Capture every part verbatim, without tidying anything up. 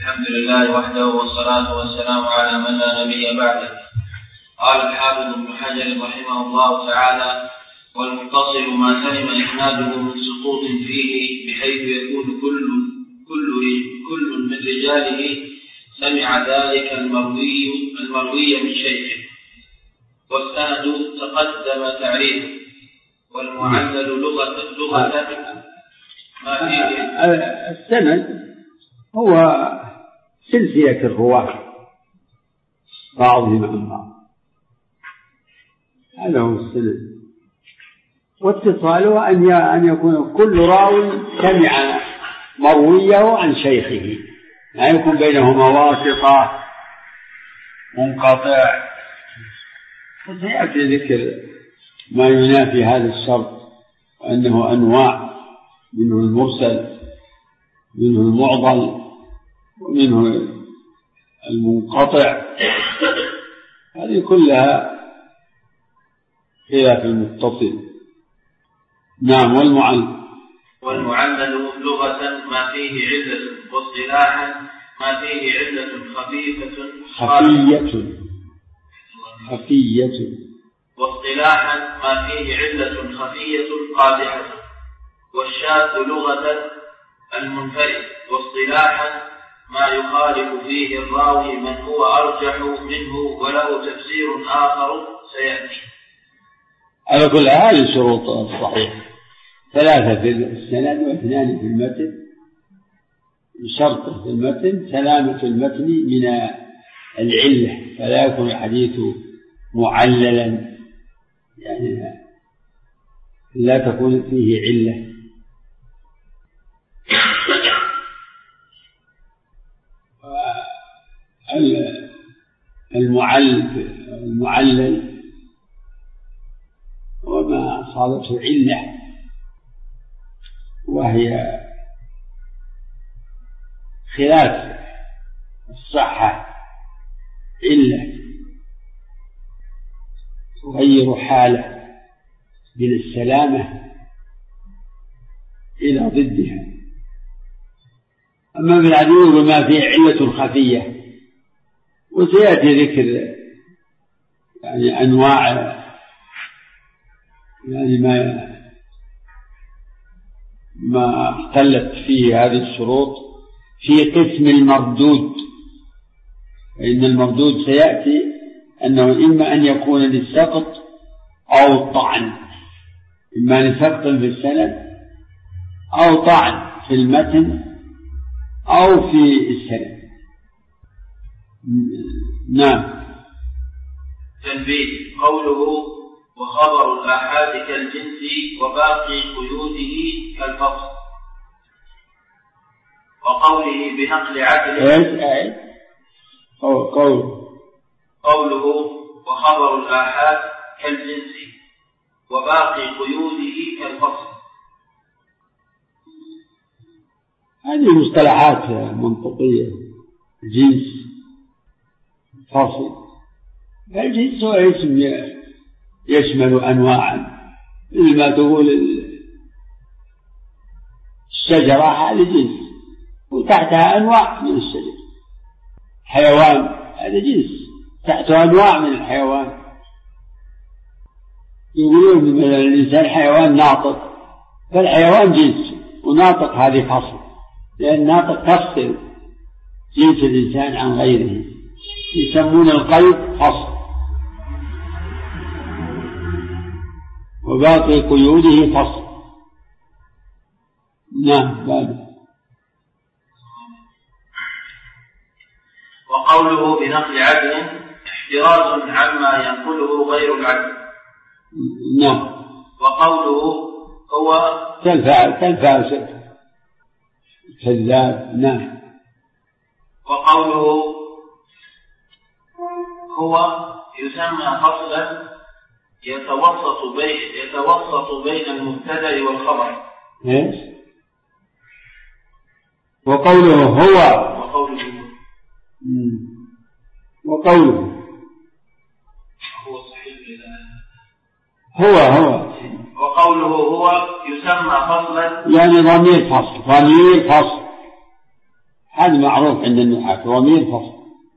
الحمد لله وحده والصلاة والسلام على من لا نبي بعده. قال الحافظ ابن حجر رحمه الله تعالى: والمتصل ما سلم إسناده من سقوط فيه بحيث يكون كل كل كل من رجاله سمع ذلك المروي المروي من شيخه، والسند تقدم تعريفه. والمعلل لغة لغة ما فيه. السند هو سلسلة الرواة بعضهم عن بعض، هذا هو السند. واتصاله أن يكون كل راو سمع مرويه عن شيخه، لا يكون بينهما واسطة منقطع. فسيأتي ذكر ما ينافي هذا الشرط، وأنه أنواع، منه المرسل، منه المعضل، ومنه المنقطع، هذه كلها خلاف المتصل. نعم. والمعلل والمعلل لغة ما فيه علة، واصطلاحا ما فيه علة خفيفة خفية خفية واصطلاحا ما فيه علة خفية قادحة. والشاذ لغة المنفرد، واصطلاحا ما يخالف فيه الراوي من هو أرجح منه وله تفسير آخر سيأتي. على كل هذه شروط الصحيح: ثلاثة في السند واثنان في المتن. شرط في المتن سلامة المتن من العلة، فلا يكون الحديث معللا، يعني لا تكون فيه علة. المعلل وما أصابته علة، وهي خلاف الصحة، علة تغير حالة من السلامة إلى ضدها. أما بالعدو وما فيه علة خفية، وسيأتي ذكر يعني أنواع، يعني ما ما اختلت فيه هذه الشروط في قسم المردود. فإن المردود سيأتي أنه إما أن يكون للسقط أو الطعن، إما لسقط في السند أو طعن في المتن أو في السند. نعم. تنبيه: قوله وخبر الآحاد كالجنس وباقي قيوده كالفصل، وقوله بنقل عدل. قول قوله وخبر الآحاد كالجنس وباقي قيوده كالفصل، هذه مصطلحات منطقية. جنس، فصل. الجنس هو اسم يشمل أنواعا، مثل ما تقول الشجرة هذا جنس، وتحتها أنواع من الشجر. حيوان هذا جنس، تحته أنواع من الحيوان. يقولون مثلا الإنسان حيوان ناطق، فالحيوان جنس، وناطق هذه فصل، لأن ناطق تفصل جنس الإنسان عن غيره، يسمون القيد فصل، وباقي قيوده فصل. نعم. بعد. وقوله بنقل عدل احتراز عما ينقله غير العدل. نعم. وقوله هو كالفاسد كذاب. نعم. وقوله هو يسمى فصلا يتوسط بين يتوسط بين المبتدأ والخبر. ايش؟ وقوله هو وقوله وقوله هو صحيح هو هو وقوله هو يسمى فصلا، يعني ضمير فصل، ضمير فصل هذا معروف عند النحاة ضمير فصل.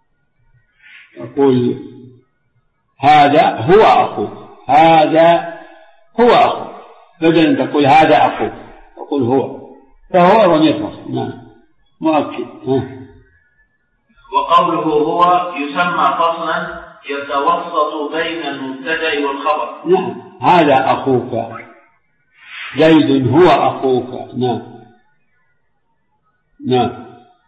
يقول هذا هو أخوك، هذا هو أخوك، بدل أن تقول هذا أخوك تقول هو، فهو ضمير فصل. نعم مؤكد. وقوله هو يسمى فصلا يتوسط بين المبتدأ والخبر. نعم هذا أخوك، زيد هو أخوك. نعم نعم.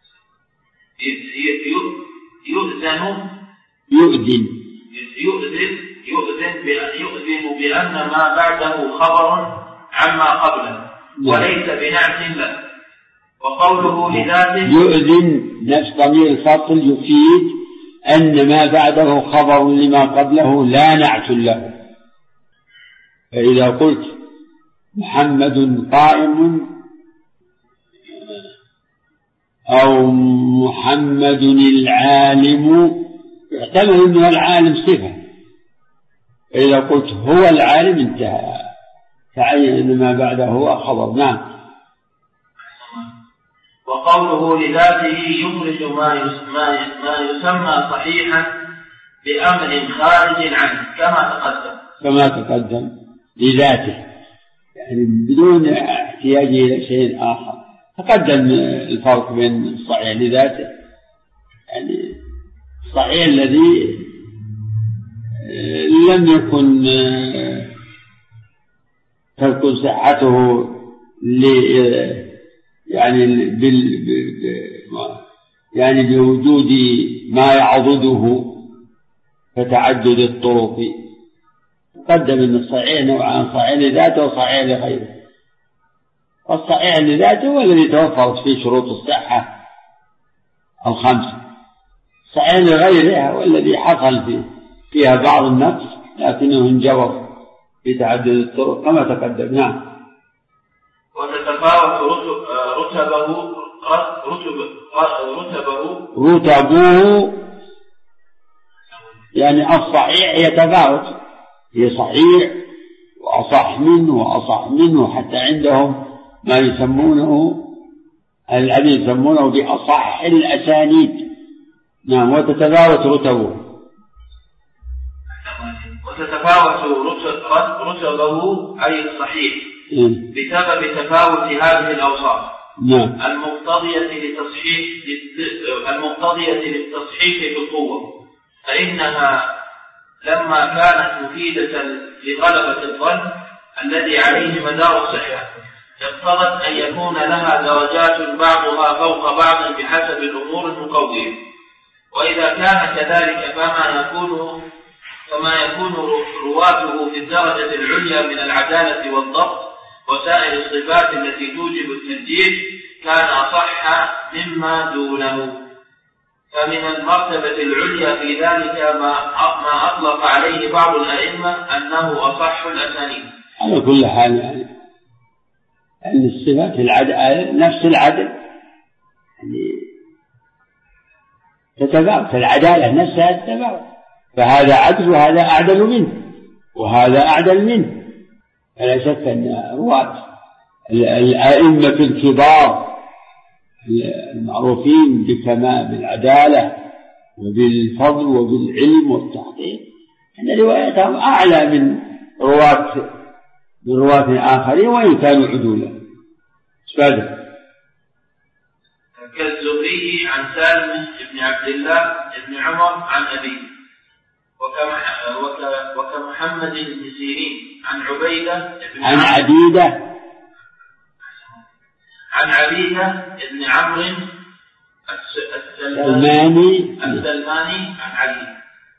يؤذن يؤذن يؤذن يؤذن يؤذن بأن ما بعده خبر عما قبله وليس بنعت له. وقوله لذاته يؤذن نفس ضمير الفصل يفيد أن ما بعده خبر لما قبله لا نعت له. فإذا قلت محمد قائم أو محمد العالم يحتمل أنه العالم صفة، فإذا قلت هو العالم انتهى، تعين أن ما بعده هو خبر. نعم. وقوله لذاته يخرج ما يسمى صحيحا بأمر خارج عنه كما تقدم كما تقدم لذاته، يعني بدون احتياج إلى شيء آخر. تقدم الفرق بين الصحيح لذاته، يعني الصحيح الذي لم يكن تكون صحته يعني بال يعني بوجود ما يعضده فتعدد الطرق. تقدم أن الصحيح نوعان، صحيح لذاته وصحيح لغيره. والصحيح لذاته هو الذي توفرت فيه شروط الصحة الخمسة، صحيح لغيرها هو الذي حصل فيه فيها بعض النقص لكنه انجبر في تعدد الطرق كما تقدم. نعم. وتتفاوت رتبه رتبه رتبه يعني الصحيح يتفاوت، هي صحيح وأصح منه وأصح منه، حتى عندهم ما يسمونه الذي يسمونه بأصح الأسانيد. نعم. وتتفاوت رتبه وتتفاوت رتبه أي الصحيح بسبب تفاوت هذه الأوصاف المقتضية للتصحيح المقتضية للتصحيح بالقوة، فإنها لما كانت مفيدة لغلبة الظن الذي عليه مدار الصحة اقتضت أن يكون لها درجات بعضها فوق بعض بحسب الأمور المقوية. وإذا كان كذلك فما يكون فما يكون رواته في الدرجة العليا من العدالة والضبط وسائر الصفات التي توجب الترجيح كان أصح مما دونه. فمن المرتبة العليا في ذلك ما أطلق عليه بعض الأئمة أنه أصح الأسانيد. على كل حال يعني أن الصفات العدل نفس العدل يعني تتفاوت، العدالة نفسها تتفاوت، فهذا عدل وهذا أعدل منه وهذا أعدل منه. فلا شك أن رواة الأئمة الكبار المعروفين بكمال العدالة وبالفضل وبالعلم والتحقيق أن روايتهم أعلى من رواة من رواة آخرين وإن كانوا عدولا. سبحانه. كالزهري عن سالم بن عبد الله بن عمر عن أبيه، وكمحمد بن سيرين عن عبيدة بن عن عبيدة عن عبيدة بن عمرو السلماني السلماني عن علي.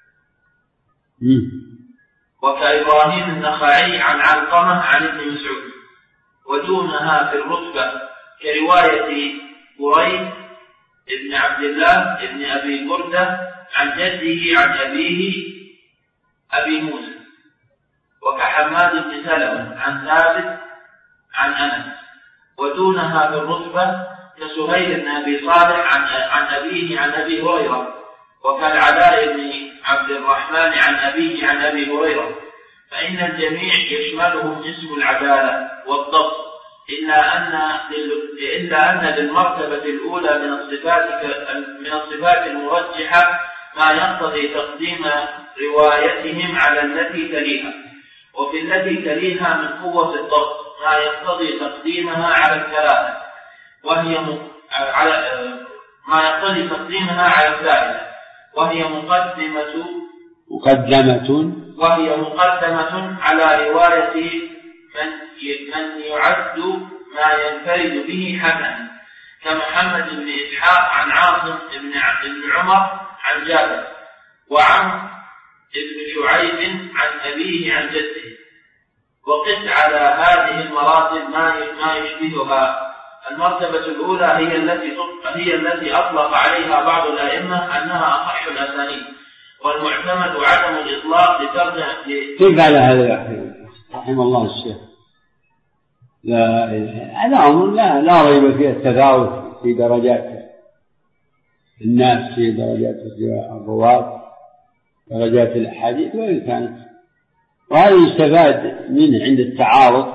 وكإبراهيم النخعي عن علقمة عن ابن مسعود. ودونها في الرتبة كرواية بريد ابن عبد الله ابن أبي بردة عن جده عن أبيه أبي موسى. وكحماد بن سلمة عن ثابت عن أنس. ودونها في الرتبة كسهيل بن أبي صالح عن, عن أبيه عن أبي هريرة. وكالعلاء بن عبد الرحمن عن أبيه عن أبي هريرة. فإن الجميع يشملهم اسم العدالة والضبط إلا أن إلا أن للمرتبة الأولى من الصفات من الصفات المرجحة ما يقتضي تقديم روايتهم على التي تليها، وفي التي تليها من قوة الضبط ما يقتضي تقديمها على الثلاثة، وهي على ما يقتضي تقديمها على الثالثة، وهي مقدمة مقدمة وهي مقدمة على رواية من من يعد ما ينفرد به حسنا، كمحمد بن إسحاق عن عاصم بن عمر عن جابر، وعن ابن شعيب عن أبيه عن جده. وقس على هذه المراتب ما ما يشبهها. المرتبة الأولى هي التي هي التي أطلق عليها بعض الأئمة أنها أصح الأسانيد، والمعتمد عدم الإطلاق لترجمة. كيف على هذا يا أخي رحمه الله الشيخ؟ لا هذا أمر لا لا ريب فيه التفاوت في درجات الناس، في درجات الرواة، درجات الأحاديث وإن كانت، وهذا يستفاد منه عند التعارض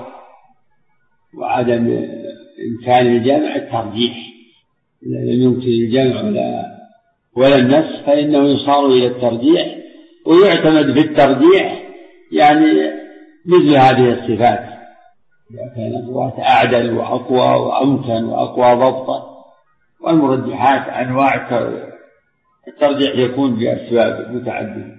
وعدم إمكان الجمع الترجيح. إذا لم يمكن الجمع ولا ولا النسخ فإنه يصار إلى الترجيح، ويعتمد في الترجيح يعني مثل هذه الصفات، إذا كان الرواة أعدل وأقوى وأمكن وأقوى ضبطا. والمرجحات أنواع الترجيح يكون بأسباب متعددة.